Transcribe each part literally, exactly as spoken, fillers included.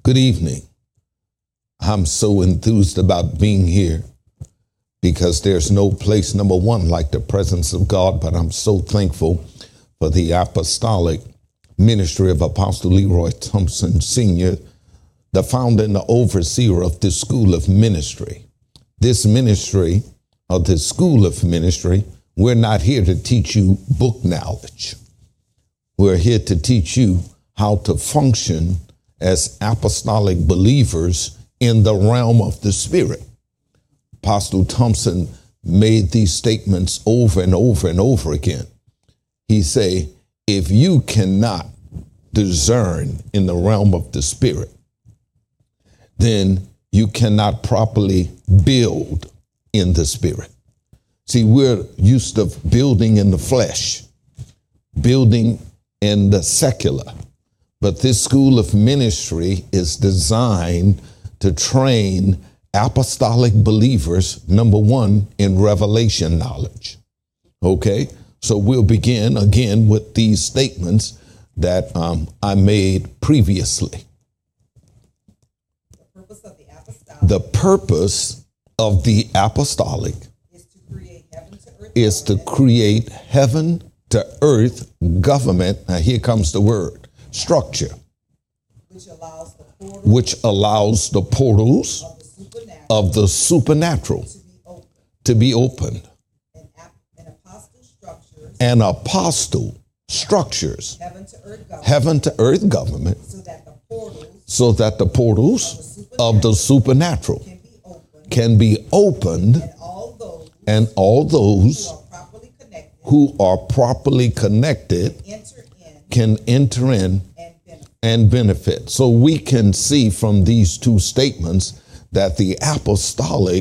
Good evening. I'm so enthused about being here because there's no place, number one, like the presence of God, but I'm so thankful for the apostolic ministry of Apostle Leroy Thompson Senior, the founder and the overseer of this school of ministry. This ministry, of this school of ministry, we're not here to teach you book knowledge. We're here to teach you how to function as apostolic believers in the realm of the Spirit. Apostle Thompson made these statements over and over and over again. He say, if you cannot discern in the realm of the Spirit, then you cannot properly build in the Spirit. See, we're used to building in the flesh, building in the secular. But this school of ministry is designed to train apostolic believers, number one, in revelation knowledge. Okay, so we'll begin again with these statements that um, I made previously. The purpose of the apostolic, the purpose of the apostolic is to create heaven to earth is to create heaven to earth government. Now here comes the word. Structure, which allows the portals, which allows the portals of the supernatural, of the supernatural to be opened, to be opened, and, ap- and apostle structures, and apostle structures, heaven to earth government, heaven to earth government, so that the portals so that the portals of the supernatural can be opened, can be opened, and all those and all those who are properly connected who are properly connected enter in can enter in and benefit. and benefit. So we can see from these two statements that the apostolic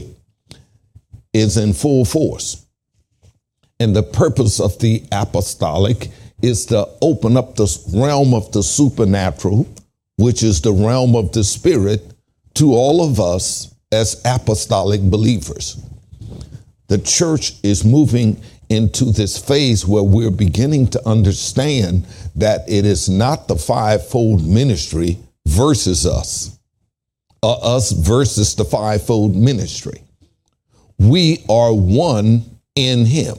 is in full force. And the purpose of the apostolic is to open up the realm of the supernatural, which is the realm of the Spirit, to all of us as apostolic believers. The church is moving into this phase where we're beginning to understand that it is not the fivefold ministry versus us, uh, us versus the fivefold ministry. We are one in him.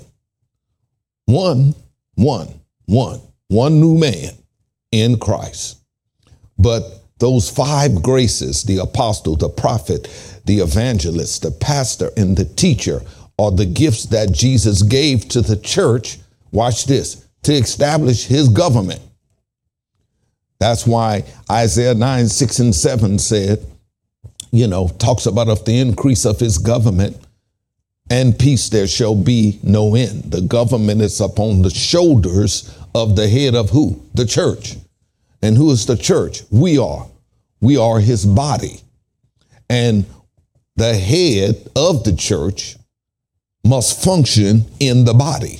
One, one, one, one new man in Christ. But those five graces, the apostle, the prophet, the evangelist, the pastor, and the teacher, are the gifts that Jesus gave to the church, watch this, to establish his government. That's why Isaiah nine, six, and seven said, you know, talks about of the increase of his government and peace there shall be no end. The government is upon the shoulders of the head of who? The church. And who is the church? We are. We are his body. And the head of the church must function in the body.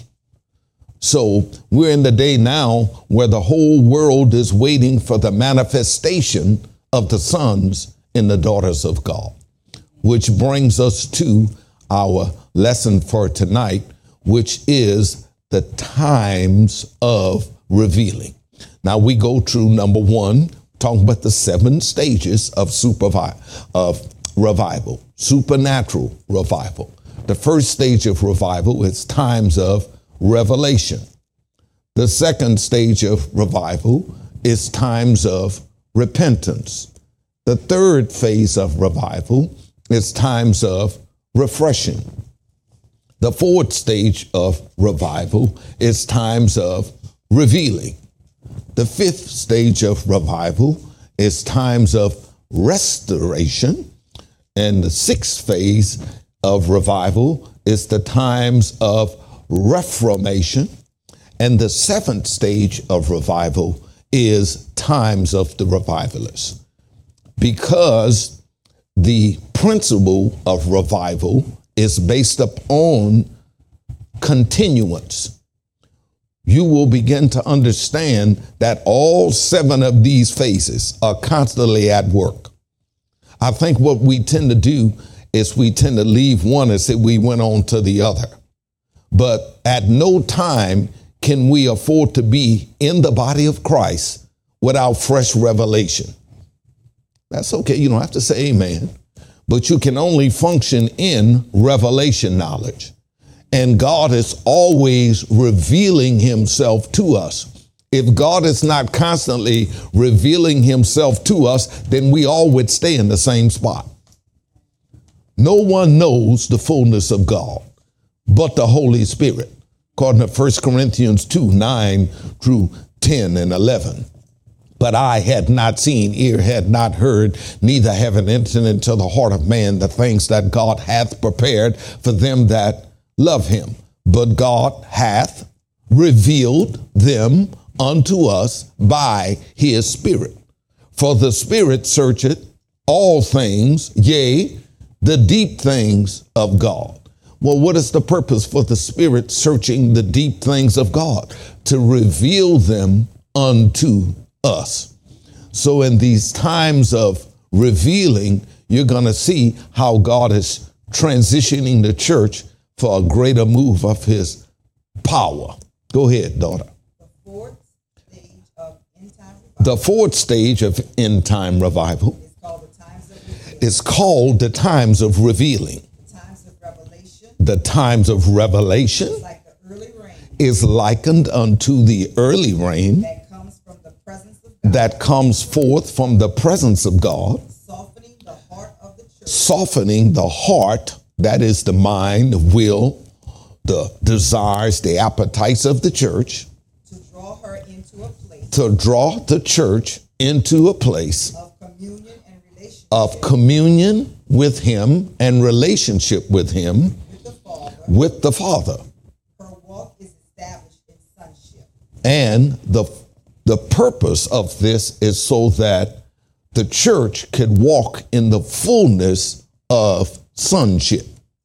So we're in the day now where the whole world is waiting for the manifestation of the sons and the daughters of God, which brings us to our lesson for tonight, which is the times of revealing. Now we go through number one, talking about the seven stages of supervi- of revival, supernatural revival. The first stage of revival is times of revelation. The second stage of revival is times of repentance. The third phase of revival is times of refreshing. The fourth stage of revival is times of revealing. The fifth stage of revival is times of restoration. And the sixth phase of revival is the times of reformation. And the seventh stage of revival is times of the revivalists. Because the principle of revival is based upon continuance, you will begin to understand that all seven of these phases are constantly at work. I think what we tend to do is we tend to leave one and say we went on to the other. But at no time can we afford to be in the body of Christ without fresh revelation. That's okay. You don't have to say amen. But you can only function in revelation knowledge. And God is always revealing himself to us. If God is not constantly revealing himself to us, then we all would stay in the same spot. No one knows the fullness of God but the Holy Spirit, according to First Corinthians two, nine through ten and eleven. But eye had not seen, ear had not heard, neither have it entered into the heart of man the things that God hath prepared for them that love him. But God hath revealed them unto us by his Spirit. For the Spirit searcheth all things, yea, the deep things of God. Well, what is the purpose for the Spirit searching the deep things of God? To reveal them unto us. So in these times of revealing, you're going to see how God is transitioning the church for a greater move of his power. Go ahead, daughter. The fourth stage of end time revival. The fourth stage of end time revival It's called the times of revealing. is called the times of revealing. The times of revelation. The times of revelation It's like the early rain is likened unto the early rain that comes from the presence of God, that comes forth from the presence of God, softening the heart of the church softening the heart, that is the mind, the will, the desires, the appetites of the church, to draw her into a place to draw the church into a place of communion and relationship of communion with him and relationship with him, with the Father. with the Father. Her walk is established in sonship. And the, the purpose of this is so that the church could walk in the fullness of sonship.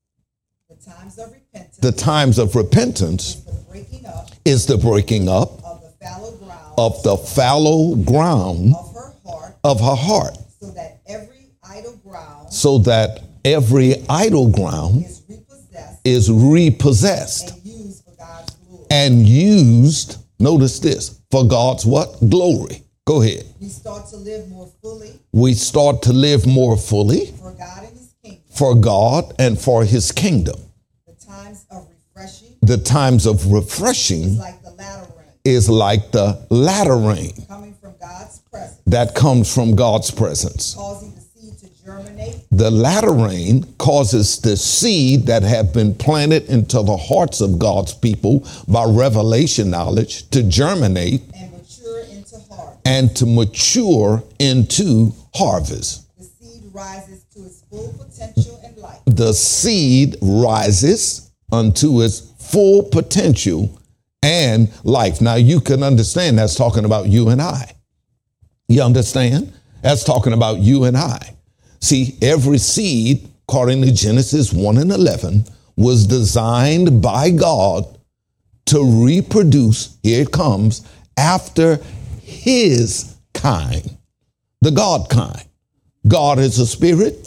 The times of repentance The times of repentance is the breaking up is the breaking up of the fallow ground of the fallow ground of her heart, of her heart, so that every idle ground so that every idle ground is repossessed is repossessed and used for God's glory. and used, notice this, for God's what? Glory. Go ahead. We start to live more fully We start to live more fully for God and his kingdom. for God and for his kingdom. The times of refreshing The times of refreshing is like the latter rain is like the latter rain coming from God's presence, that comes from God's presence. causing the seed to germinate The latter rain causes the seed that have been planted into the hearts of God's people by revelation knowledge to germinate and mature into harvest. and to mature into harvest. The seed rises to its full potential and life. The seed rises unto its full potential and life. Now you can understand that's talking about you and I. You understand? That's talking about you and I. See, every seed, according to Genesis one and eleven, was designed by God to reproduce, here it comes, after his kind, the God kind. God is a spirit.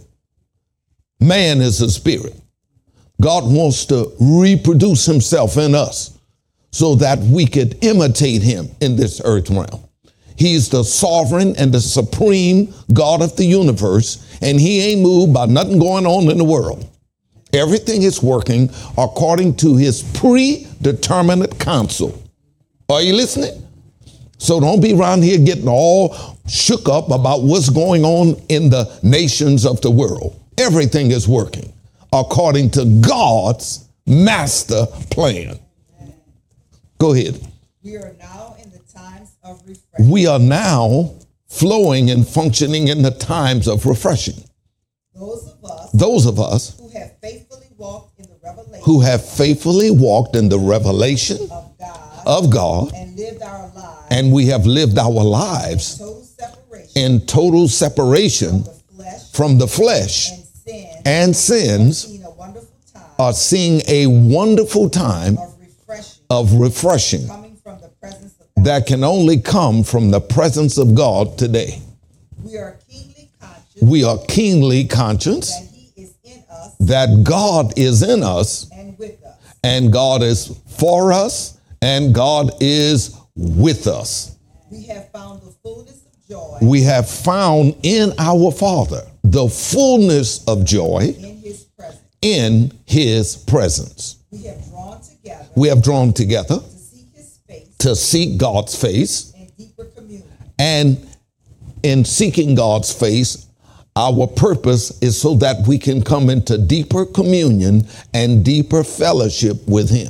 Man is a spirit. God wants to reproduce himself in us so that we could imitate him in this earth realm. He's the sovereign and the supreme God of the universe, and he ain't moved by nothing going on in the world. Everything is working according to his predeterminate counsel. Are you listening? So don't be around here getting all shook up about what's going on in the nations of the world. Everything is working according to God's master plan. Go ahead. We are now in the times of refreshing. We are now flowing and functioning in the times of refreshing. Those of us Those of us who have faithfully walked in the revelation who have faithfully walked in the revelation of God of God, and lived our lives and we have lived our lives total separation in total separation from the flesh from the flesh and sin, and sins, seen a wonderful time are seeing a wonderful time of refreshing of refreshing coming from the presence of God. that can only come from the presence of God today. We are keenly conscious We are keenly conscious that he is in us that God is in us and with us. and God is for us and God is with us. We have found the fullness of joy we have found in our Father the fullness of joy in his presence. in his presence. We have drawn together We have drawn together to seek his face to seek God's face, and deeper communion. and in seeking God's face, our purpose is so that we can come into deeper communion and deeper fellowship with him.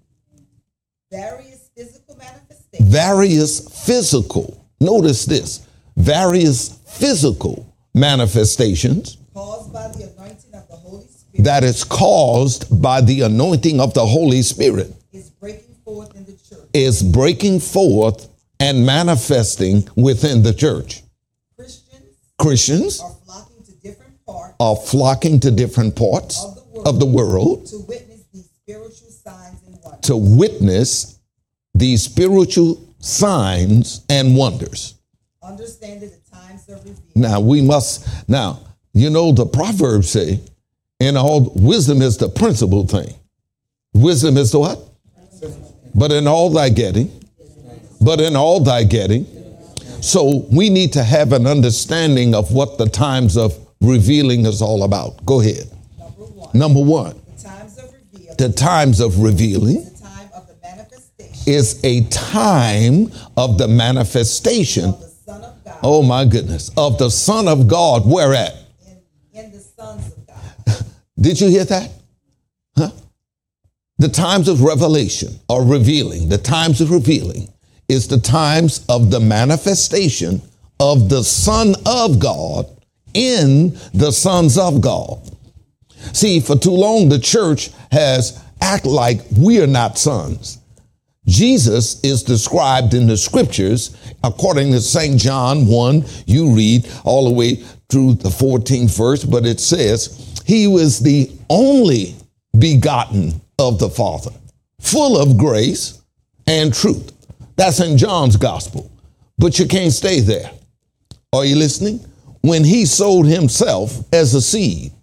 Various physical manifestations Various physical, notice this, various physical manifestations caused by the anointing of the Holy Spirit that is caused by the anointing of the Holy Spirit is breaking forth in the church. is breaking forth and manifesting within the church. Christians Christians are flocking to different parts are flocking to different parts of the world, of the world to witness these spiritual signs and wonders. to witness these spiritual signs and wonders. Understanding the times of reveal. Now we must, now, you know, the Proverbs say, in all, wisdom is the principal thing. Wisdom is the what? But in all thy getting, but in all thy getting. So we need to have an understanding of what the times of revealing is all about. Go ahead. Number one, Number one, the times of reveal the times of revealing is the time of the manifestation is a time of the manifestation, of the Son of God oh my goodness, of the Son of God. Where at? in, in the sons of God. Did you hear that? Huh? The times of revelation or revealing, the times of revealing is the times of the manifestation of the Son of God in the sons of God. See, for too long, the church has act like we are not sons. Jesus is described in the scriptures, according to Saint John one, you read all the way through the fourteenth verse, but it says, he was the only begotten of the Father, full of grace and truth. That's in John's gospel, but you can't stay there. Are you listening? When he sold himself as a seed.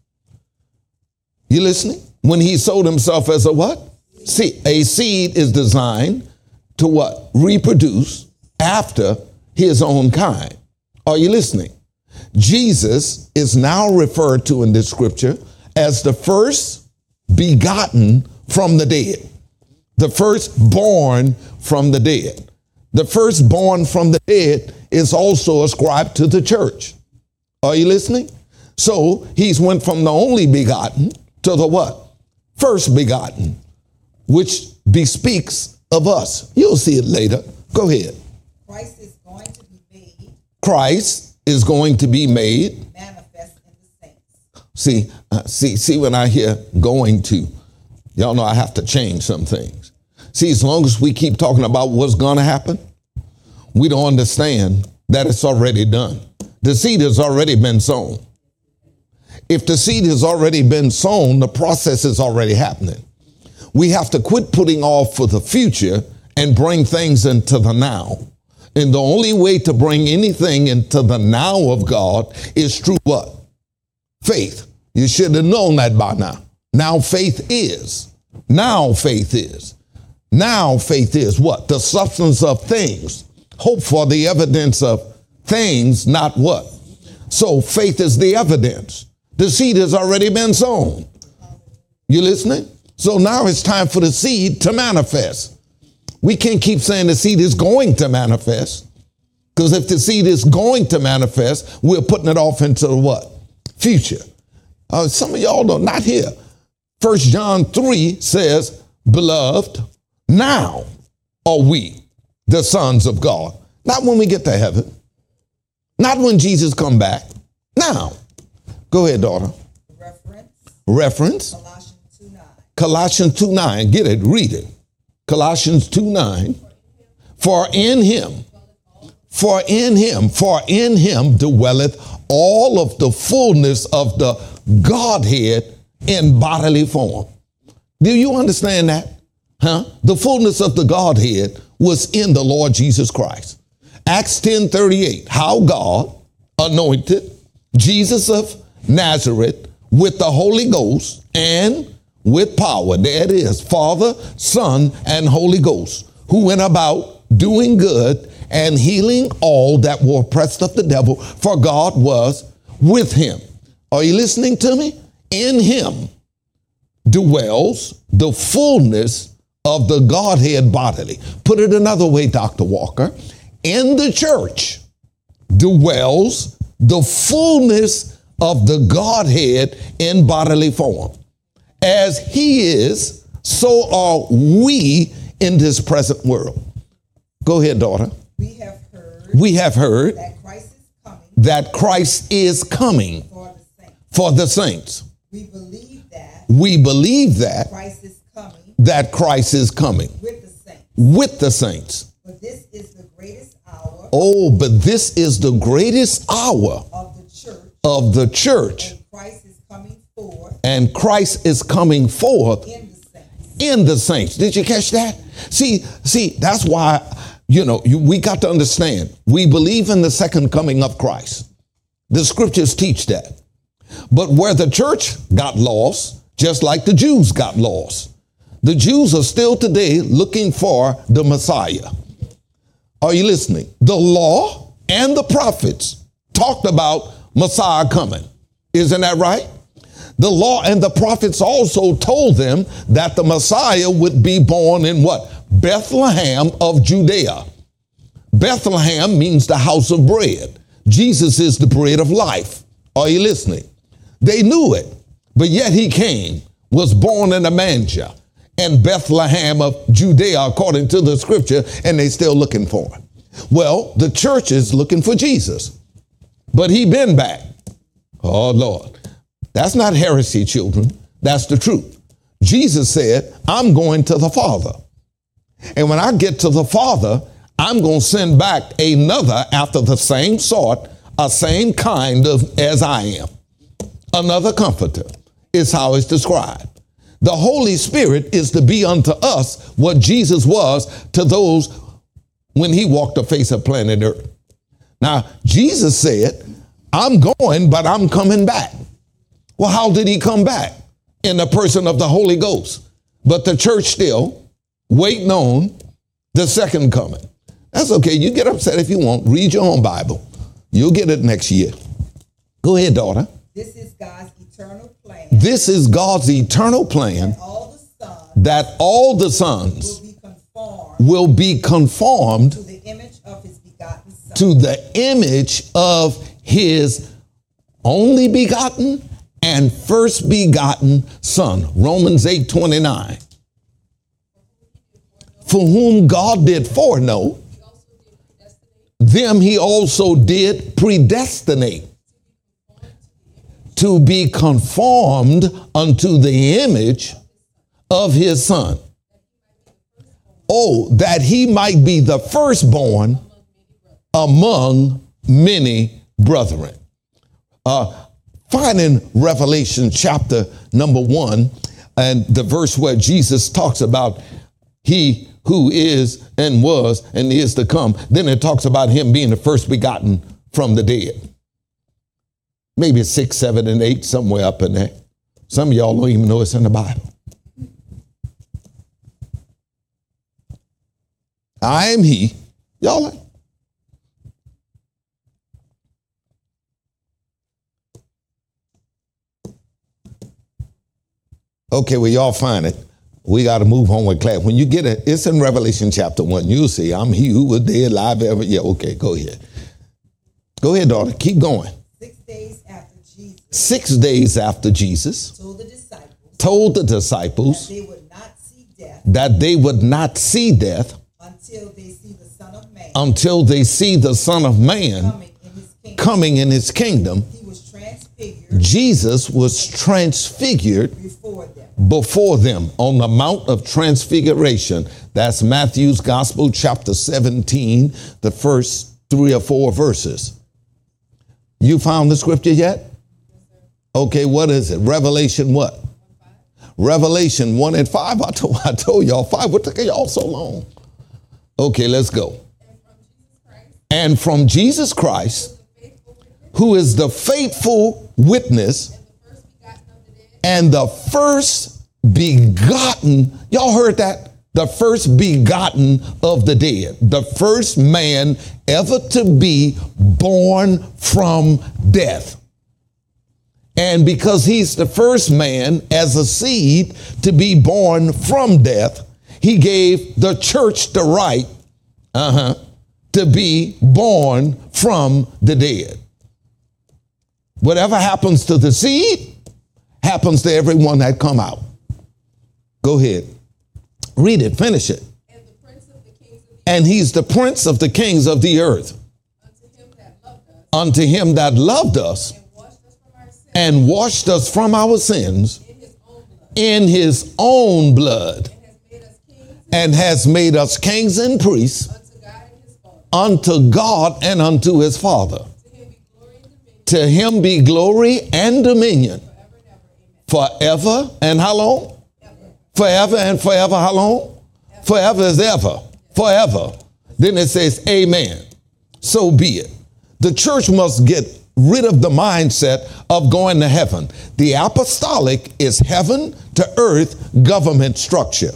You listening? When he sold himself as a what? See, a seed is designed to what? Reproduce after his own kind. Are you listening? Jesus is now referred to in this scripture as the first begotten from the dead. The firstborn from the dead. The firstborn from the dead is also ascribed to the church. Are you listening? So he's went from the only begotten to the what? First begotten, which bespeaks of us. You'll see it later. Go ahead. Christ is going to be made Christ is going to be made manifest in the saints. See, uh, see, see, when I hear going to, y'all know I have to change some things. See, as long as we keep talking about what's going to happen, we don't understand that it's already done. The seed has already been sown. If the seed has already been sown, the process is already happening. We have to quit putting off for the future and bring things into the now. And the only way to bring anything into the now of God is through what? Faith. You should have known that by now. Now faith is. Now faith is. Now faith is what? The substance of things. Hope for the evidence of things, not what? So faith is the evidence. The seed has already been sown. You listening? So now it's time for the seed to manifest. We can't keep saying the seed is going to manifest, because if the seed is going to manifest, we're putting it off into the what? Future. Uh, some of y'all know, not here. First John three says, beloved, now are we the sons of God. Not when we get to heaven. Not when Jesus come back. Now. Go ahead, daughter. Reference. Reference. Colossians two nine. Colossians two nine. Get it. Read it. Colossians two nine. For in him, for in him, for in him dwelleth all of the fullness of the Godhead in bodily form. Do you understand that? Huh? The fullness of the Godhead was in the Lord Jesus Christ. Acts ten thirty-eight. How God anointed Jesus of Nazareth with the Holy Ghost and with power. There it is. Father, Son, and Holy Ghost, who went about doing good and healing all that were oppressed of the devil, for God was with him. Are you listening to me? In him dwells the fullness of the Godhead bodily. Put it another way, Doctor Walker. In the church dwells the fullness of the Godhead in bodily form. As he is, so are we in this present world. Go ahead, daughter. We have heard We have heard that Christ is coming that Christ is coming for the saints. for the saints. We believe that We believe that Christ is coming that Christ is coming with the saints. with the saints. But this is the greatest hour Oh, but this is the greatest hour of the church, of the church, and Christ is coming forth and Christ is coming forth in the saints. in the saints. Did you catch that? See, see, that's why, you know, you, we got to understand, we believe in the second coming of Christ. The scriptures teach that. But where the church got lost, just like the Jews got lost, the Jews are still today looking for the Messiah. Are you listening? The law and the prophets talked about Messiah coming. Isn't that right? The law and the prophets also told them that the Messiah would be born in what? Bethlehem of Judea. Bethlehem means the house of bread. Jesus is the bread of life. Are you listening? They knew it, but yet he came, was born in a manger in Bethlehem of Judea, according to the scripture, and they still looking for him. Well, the church is looking for Jesus, but he been back. Oh, Lord. That's not heresy, children. That's the truth. Jesus said, I'm going to the Father. And when I get to the Father, I'm going to send back another after the same sort, a same kind of as I am. Another comforter is how it's described. The Holy Spirit is to be unto us what Jesus was to those when he walked the face of planet Earth. Now, Jesus said, I'm going, but I'm coming back. Well, how did he come back? In the person of the Holy Ghost. But the church still waiting on the second coming. That's okay. You get upset if you want. Read your own Bible. You'll get it next year. Go ahead, daughter. This is God's eternal plan. This is God's eternal plan that all the sons that all the will sons be conformed will be conformed to the image of his begotten Son. to the image of his only begotten and first begotten Son. Romans eight twenty-nine. For whom God did foreknow, them he also did predestinate to be conformed unto the image of his Son. Oh, that he might be the firstborn among many brethren. Uh, find in Revelation chapter number one, and the verse where Jesus talks about he who is and was and is to come. Then it talks about him being the first begotten from the dead. Maybe it's six, seven, and eight, somewhere up in there. Some of y'all don't even know it's in the Bible. I am he. Y'all like? Okay, well, y'all find it. We got to move on with class. When you get it, it's in Revelation chapter one. You'll see, I'm he who was dead, alive, ever. Yeah, okay, go ahead. Go ahead, daughter. Keep going. Six days after Jesus Six days after Jesus told the disciples told the that disciples they would not see death that they would not see death until they see the Son of Man until they see the Son of Man coming in his kingdom. coming in his kingdom. He was transfigured Jesus was transfigured before them. before them on the Mount of Transfiguration. That's Matthew's Gospel, chapter seventeen, the first three or four verses. You found the scripture yet? Okay, what is it? Revelation what? Revelation one and five. I told, I told y'all five. What took y'all so long? Okay, let's go. And from Jesus Christ, who is the faithful witness and the first begotten, y'all heard that? the first begotten of the dead, the first man ever to be born from death. And because he's the first man as a seed to be born from death, he gave the church the right uh-huh, to be born from the dead. Whatever happens to the seed happens to everyone that come out. Go ahead. Read it. Finish it. And, the prince of the kings of the and he's the prince of the kings of the earth. Unto him that loved us. Unto him that loved us. And washed us from our sins. And washed us from our sins. In his own blood. In his own blood. And has made us kings. And has made us kings and priests. Unto God and his Father. Unto God and unto his Father. To him be glory and dominion. To him be glory and dominion. Forever and ever. And how long? Forever and forever, how long? Ever. Forever is ever. Forever. Then it says, amen. So be it. The church must get rid of the mindset of going to heaven. The apostolic is heaven to earth government structure.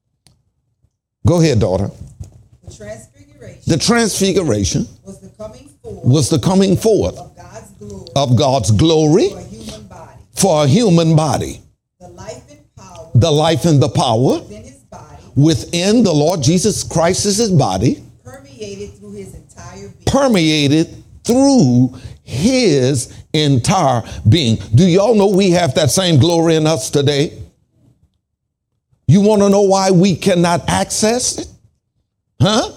Go ahead, daughter. The transfiguration. The transfiguration was the coming forth. Was the coming forth of God's glory. Of God's glory for a human body. For a human body. The life and power. The life and the power Within his body. Within the Lord Jesus Christ's body. Permeated through his entire being. Permeated through his entire being. Do y'all know we have that same glory in us today? You want to know why we cannot access it? Huh?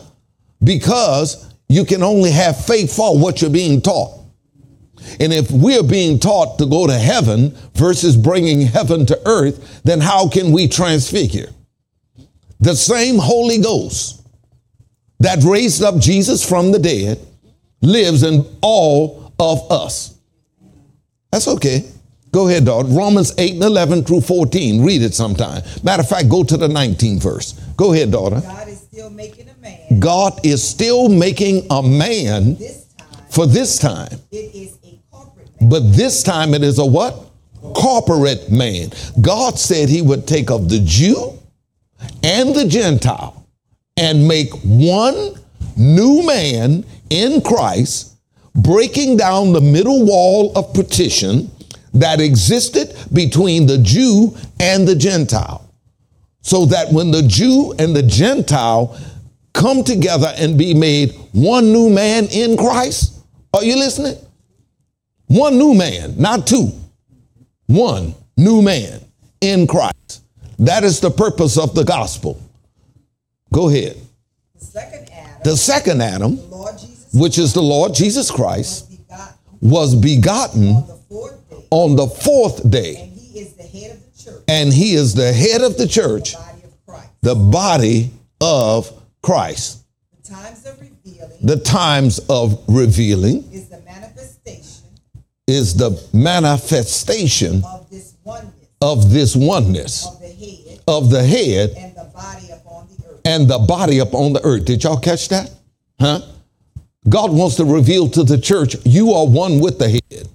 Because you can only have faith for what you're being taught. And if we're being taught to go to heaven versus bringing heaven to earth, then how can we transfigure? The same Holy Ghost that raised up Jesus from the dead lives in all of us. That's okay. Go ahead, daughter. Romans eight and eleven through fourteen. Read it sometime. Matter of fact, go to the nineteenth verse. Go ahead, daughter. God is still making a man. God is still making a man This time, for this time. it is a corporate man. But this time it is a what? Corporate man. God said he would take of the Jew and the Gentile and make one new man in Christ, breaking down the middle wall of partition that existed between the Jew and the Gentile. So that when the Jew and the Gentile come together and be made one new man in Christ, are you listening? One new man, not two. One new man in Christ. That is the purpose of the gospel. Go ahead. The second Adam, The second Adam, the Lord Jesus, which is the Lord Jesus Christ, was begotten was begotten on the fourth day, on the fourth day. and he is the head of the church, And he is the head of the the church, body of Christ. the body of Christ. The times of revealing The times of revealing is the manifestation is the manifestation of this oneness of this oneness of the head of the head and the body upon the earth. and the body upon the earth. Did y'all catch that? Huh? God wants to reveal to the church, you are one with the head.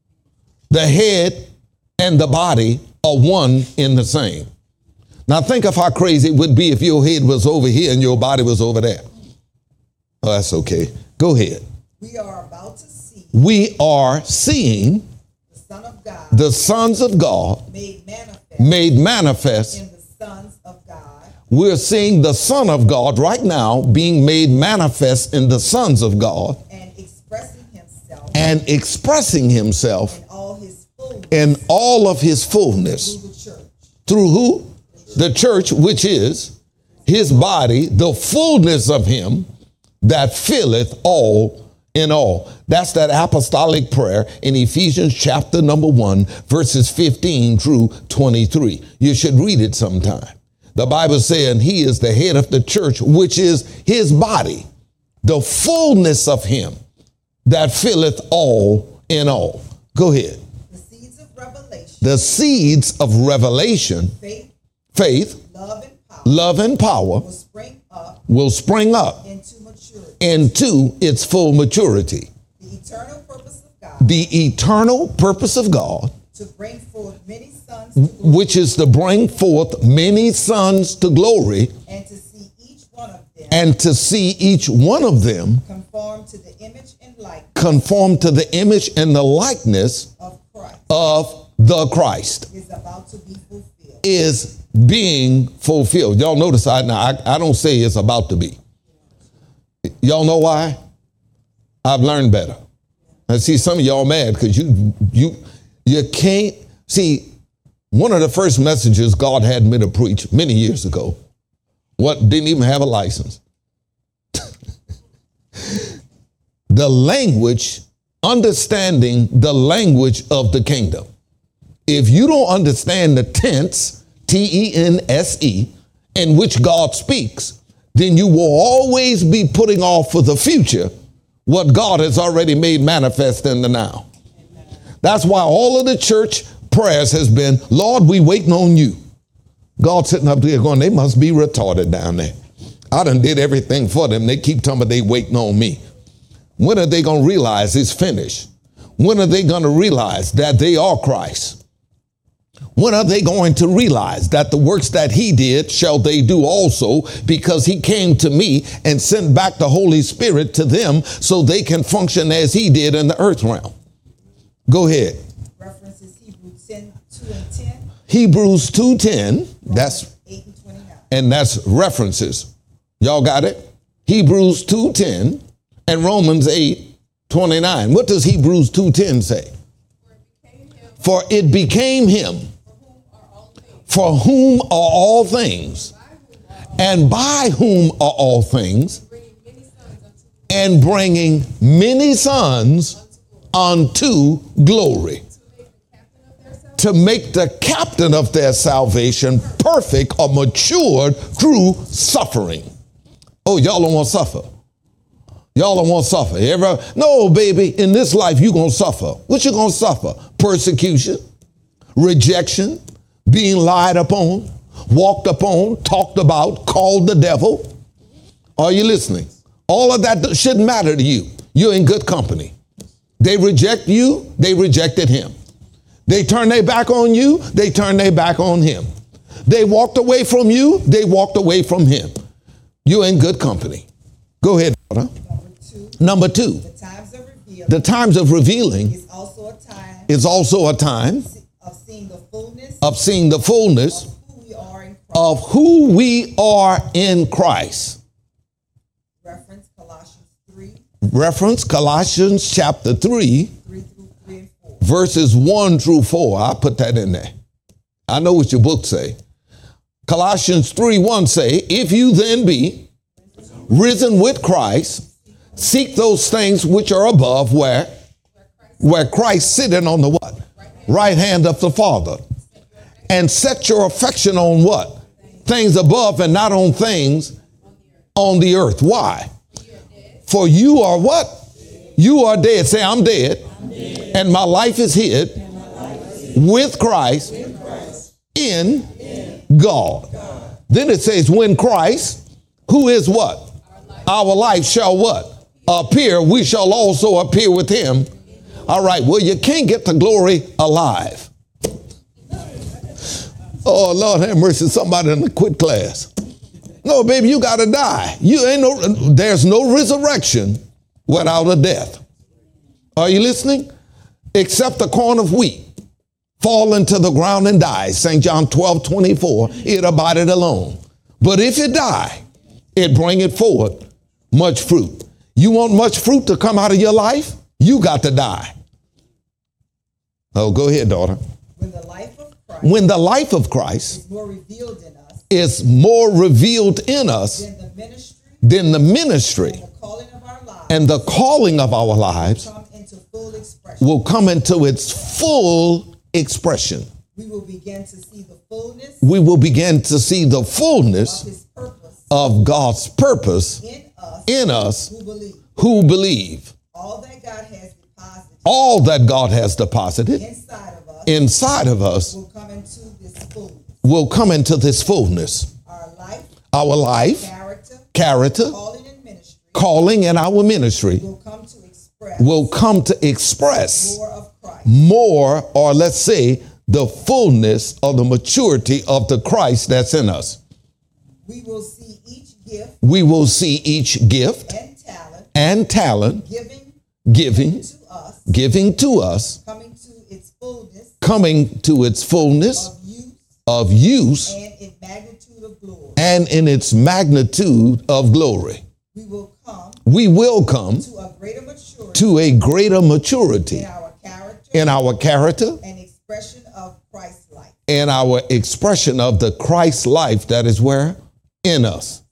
The head and the body are one in the same. Now think of how crazy it would be if your head was over here and your body was over there. Oh, that's okay. Go ahead. We are about to see We are seeing the Son of God the sons of God made manifest made manifest. in the sons of God, We're seeing the Son of God right now being made manifest in the sons of God and expressing himself and expressing himself in all his fullness in all of his fullness. through the church. Through who? The church, which is his body, the fullness of him that filleth all in all. That's that apostolic prayer in Ephesians chapter number one, verses fifteen through twenty-three. You should read it sometime. The Bible saying he is the head of the church, which is his body, the fullness of him that filleth all in all. Go ahead. The seeds of revelation, The seeds of revelation, faith, faith, love, and power love, and power will spring up will spring up into maturity. into its full maturity. The eternal purpose of God The eternal purpose of God to bring forth many sons to glory, which is to bring forth many sons to glory, and to see each one of them and to see each one of them conform to the image and likeness conform to the image and the likeness of Christ of the Christ, is about to be fulfilled. is being fulfilled. Y'all notice I, now, I, I don't say it's about to be. Y'all know why? I've learned better. I see some of y'all mad because you, you, you can't see. One of the first messages God had me to preach many years ago, what didn't even have a license. The language, understanding the language of the kingdom. If you don't understand the tense, T E N S E, in which God speaks, then you will always be putting off for the future what God has already made manifest in the now. That's why all of the church prayers has been, Lord, we waiting on you. God sitting up there going, they must be retarded down there. I done did everything for them. They keep telling me they waiting on me. When are they going to realize it's finished? When are they going to realize that they are Christ? When are they going to realize that the works that he did shall they do also, because he came to me and sent back the Holy Spirit to them so they can function as he did in the earth realm? Go ahead. References Hebrews ten, two and ten. Hebrews two ten. That's eight and twenty-nine. and that's references. Y'all got it? Hebrews two ten and Romans eight twenty-nine. What does Hebrews two ten say? For it became him, for whom are all things, and by whom are all things, and bringing many sons unto glory, to make the captain of their salvation perfect or matured through suffering. Oh, y'all don't want to suffer. Y'all don't want to suffer. Ever? No, baby, in this life, you're going to suffer. What you going to suffer? Persecution, rejection, being lied upon, walked upon, talked about, called the devil. Are you listening? All of that shouldn't matter to you. You're in good company. They reject you, they rejected him. They turn their back on you, they turn their back on him. They walked away from you, they walked away from him. You're in good company. Go ahead, daughter. Number two. Number two, The times of revealing the times of revealing is also a time is also a time of seeing the fullness of seeing the fullness of who we are in Christ. of who we are in Christ. Reference Colossians three, Reference Colossians chapter three, three through three and four. verses one through four. I put that in there. I know what your book say. Colossians three one say, if you then be risen with Christ, seek those things which are above, where where Christ sitteth on the what? Right hand of the Father. And set your affection on what? Things above and not on things on the earth. Why? For you are what? You are dead. Say, I'm dead. I'm dead. And my life is hid with Christ in God. Then it says, when Christ, who is what? Our life shall what? Appear, we shall also appear with him. All right, well, you can't get to glory alive. Oh, Lord have mercy, somebody in the quit class. No, baby, you got to die. You ain't no, there's no resurrection without a death. Are you listening? Except a corn of wheat fall into the ground and die. Saint John twelve twenty-four, it abided alone. But if it die, it bringeth forward much fruit. You want much fruit to come out of your life? You got to die. Oh, go ahead, daughter. When the life of Christ When the life of Christ is more revealed in us is more revealed in us than the ministry than the ministry and the calling of our lives and the calling of our lives come into full expression, will come into its full expression. we will begin to see the fullness We will begin to see the of fullness his purpose of God's purpose in us in us who believe. who believe. All that God has deposited All that God has deposited inside of us inside of us will come into this fullness. will come into this fullness. Our life, Our life, character, character, calling and ministry calling, and our ministry will come to express will come to express more of Christ. More, or let's say, the fullness or the maturity of the Christ that's in us. We will see each gift We will see each gift and talent and talent giving giving, to us giving to us, coming to its fullness coming to its fullness of use of use and in magnitude of glory. and in its magnitude of glory. We will come We will come to a greater maturity to a greater maturity in our character in our character and expression of Christ's life. and our expression of the Christ life that is where? In us.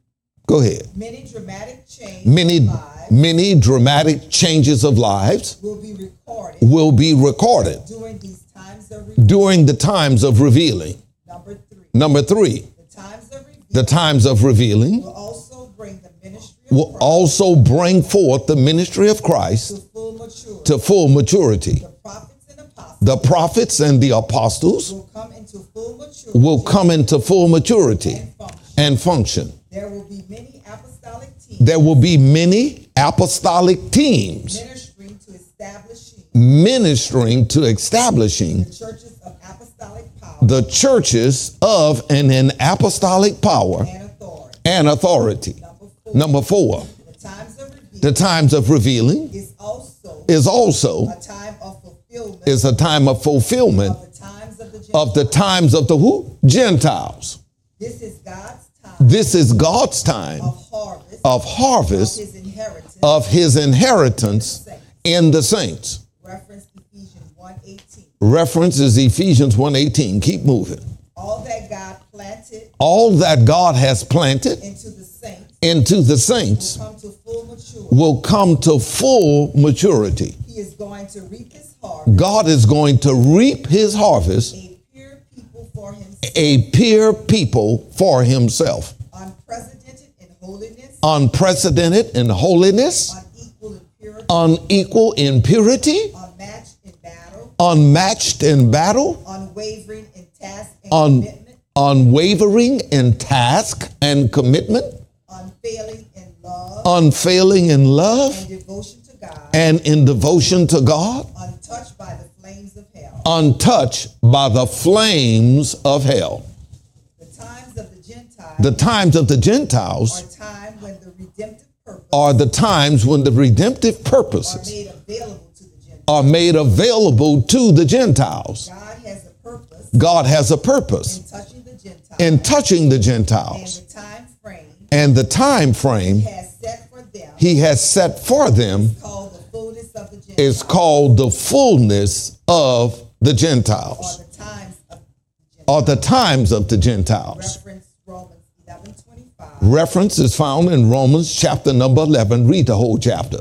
Go ahead. Many dramatic changes Many, of lives many dramatic changes of lives will be recorded will be recorded during these times of revealing. during the times of revealing. Number three, Number three, the times of revealing the times of revealing will also bring the ministry of will Christ also bring forth the ministry of to Christ full maturity. to full maturity. The prophets and apostles The prophets and the apostles will come into full maturity will come into full maturity and function. and function. There will be many apostolic teams There will be many apostolic teams ministering to establishing ministering to establishing the churches of apostolic power the churches of and in apostolic power and authority. and authority. Number four, Number four, the times of revealing the times of revealing is also is also a time of fulfillment is a time of fulfillment of the times of the Gentiles. of the times of the who? Gentiles. This is God's time This is God's time of harvest of of harvest his inheritance. of his inheritance in the saints. Reference Ephesians one eighteen. Reference is Ephesians one eighteen. Keep moving. All that God planted All that God has planted into the saints into the saints come to full maturity. will come to full maturity. He is going to reap his harvest, God is going to reap his harvest, a pure people for himself, a pure people for himself, unprecedented in holiness, unprecedented in holiness, unequal in purity, unequal in purity, unmatched in battle, unmatched in battle, unwavering in task and un- commitment, unwavering in task and commitment, unfailing in love unfailing in love and devotion to God, and in devotion to God, untouched by the flames of hell. untouched by the flames of hell. The times of the Gentiles The times of the Gentiles are time when the redemptive purpose are the times when the redemptive are purposes made available to the Gentiles. are made available to the Gentiles. God has a purpose God has a purpose in touching the Gentiles, in touching the and Gentiles, the time frame and the time frame has set for them he has set for them called the fullness of the Gentiles, is called the fullness of the or Gentiles, the times of the Gentiles. or the times of the Gentiles. Reference Romans eleven twenty-five Reference is found in Romans chapter number eleven. Read the whole chapter.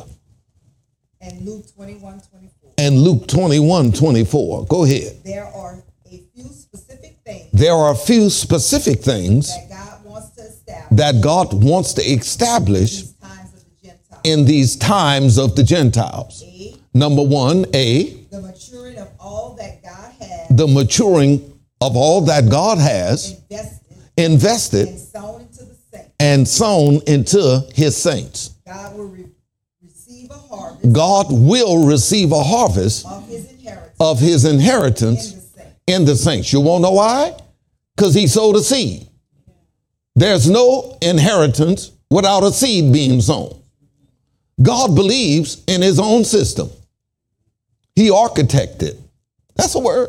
and Luke twenty-one twenty-four. And Luke twenty-one twenty-four. Go ahead. There are a few specific things There are a few specific things that God wants to establish that God wants to establish in these times of the Gentiles. in these times of the Gentiles. A, Number one, A, the maturing of all that God has the maturing of all that God has invested invested and sown into the saints. and sown into his saints. God will re- receive a harvest God will receive a harvest of his inheritance of his in inheritance the saints. in the saints. You won't know why? Because he sowed a seed. There's no inheritance without a seed being sown. God believes in his own system. He architected. That's a word.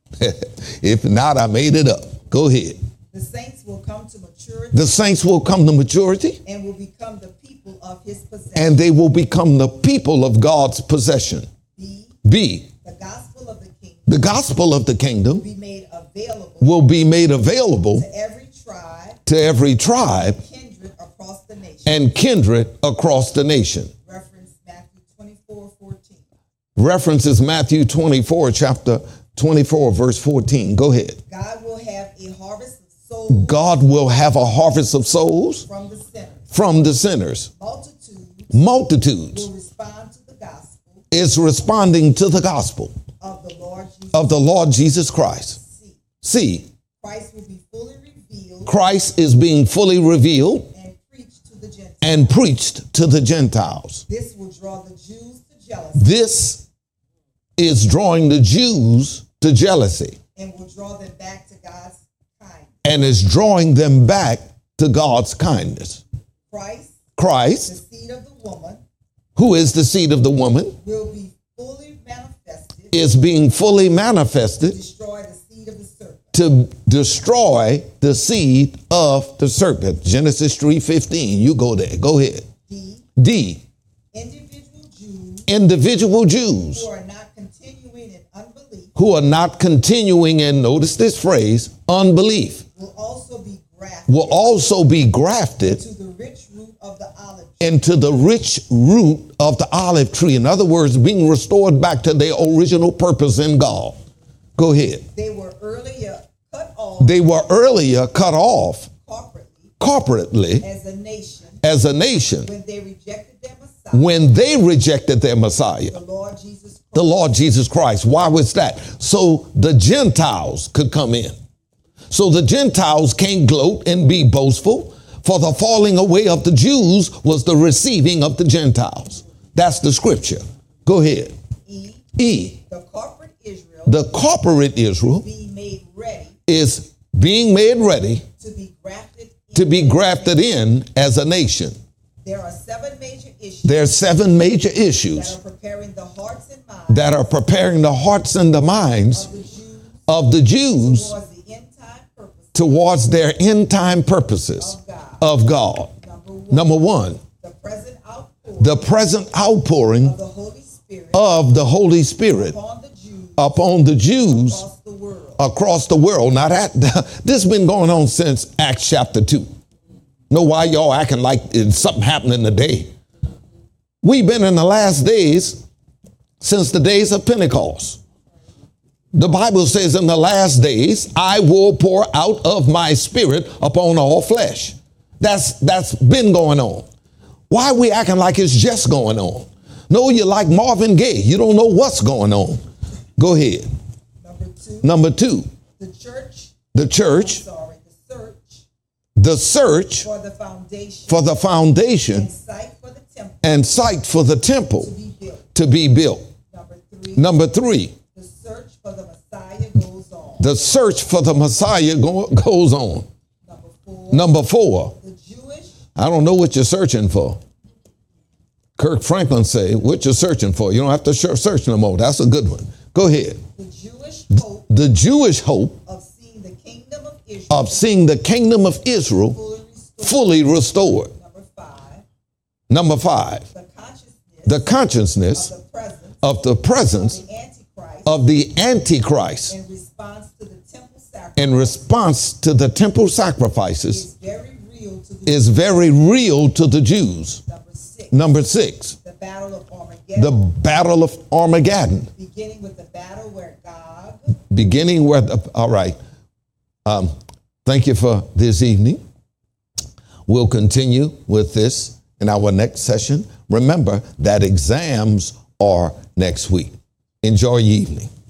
If not, I made it up. Go ahead. The saints will come to maturity The saints will come to maturity and will become the people of his possession. and they will become the people of God's possession. B, B, the gospel of the kingdom the gospel of the kingdom will be made available will be made available to every tribe, to every tribe kindred across the nation. and kindred across the nation. Reference Matthew twenty-four fourteen. References Matthew twenty-four, chapter twenty-four, verse fourteen. Go ahead. God will have a harvest of souls God will have a harvest of souls from the sinners. from the sinners. Multitudes Multitudes will respond to the gospel is responding to the gospel of the Lord Jesus. of the Lord Jesus Christ. C. See, Christ will be fully revealed Christ is being fully revealed and preached to the Gentiles. and preached to the Gentiles. This will draw the Jews to jealousy This is drawing the Jews to jealousy and will draw them back to God's kindness. and is drawing them back to God's kindness. Christ, the Christ, seed of the woman, who is the seed of the woman, will be fully manifested is being fully to manifested destroy the seed of the serpent. to destroy the seed of the serpent. Genesis three fifteen. You go there. Go ahead. D. D. Individual Jews Individual Jews who are not continuing in unbelief who are not continuing in, notice this phrase, unbelief, will also be grafted will also be grafted to the rich root of the olive tree. into the rich root of the olive tree. In other words, being restored back to their original purpose in God. Go ahead. They were earlier cut off They were earlier cut off corporately corporately as a nation as a nation when they rejected their Messiah, when they rejected their Messiah, the Lord Jesus Christ. the Lord Jesus Christ. Why was that? So the Gentiles could come in. So the Gentiles can't gloat and be boastful, for the falling away of the Jews was the receiving of the Gentiles. That's the scripture. Go ahead. E. E. The corporate Israel The corporate Israel be made ready is being made ready to be grafted in. to be grafted in as a nation. There are seven major issues There are seven major that issues are preparing the hearts and minds that are preparing the hearts and the minds of the Jews of the Jews towards the end time purpose towards their end time purposes of God. of God. Number one, Number one, the present outpouring the present outpouring of the Holy Spirit of the Holy Spirit upon the Jews upon the Jews across the world. across the world. Now that this has been going on since Acts chapter two. Know why y'all acting like it's something happening today? We've been in the last days since the days of Pentecost. The Bible says in the last days, I will pour out of my spirit upon all flesh. That's that's been going on. Why are we acting like it's just going on? No, you're like Marvin Gaye. You don't know what's going on. Go ahead. Number two, Number two, the church, the church, sorry, the search the search for the foundation for the foundation and site for the temple and site for the temple to be built. to be built. Number three, Number three, the search for the Messiah goes on. the search for the Messiah go- goes on. Number four, Number four, the Jewish I don't know what you're searching for. Kirk Franklin say, what you're searching for. You don't have to sh- search no more. That's a good one. Go ahead. the Jewish hope The Jewish hope of seeing the kingdom of Israel of seeing the kingdom of Israel fully restored. fully restored. Number five, Number five, the consciousness the consciousness of the presence of the presence of the Antichrist of the Antichrist in response to the temple sacrifice in response to the temple sacrifices is very real to the is very real to the Jews. Number six, Number six, the battle of Armageddon, the battle of Armageddon, beginning with the battle where God beginning where the, all right. Um, thank you for this evening. We'll continue with this in our next session. Remember that exams are next week. Enjoy your evening.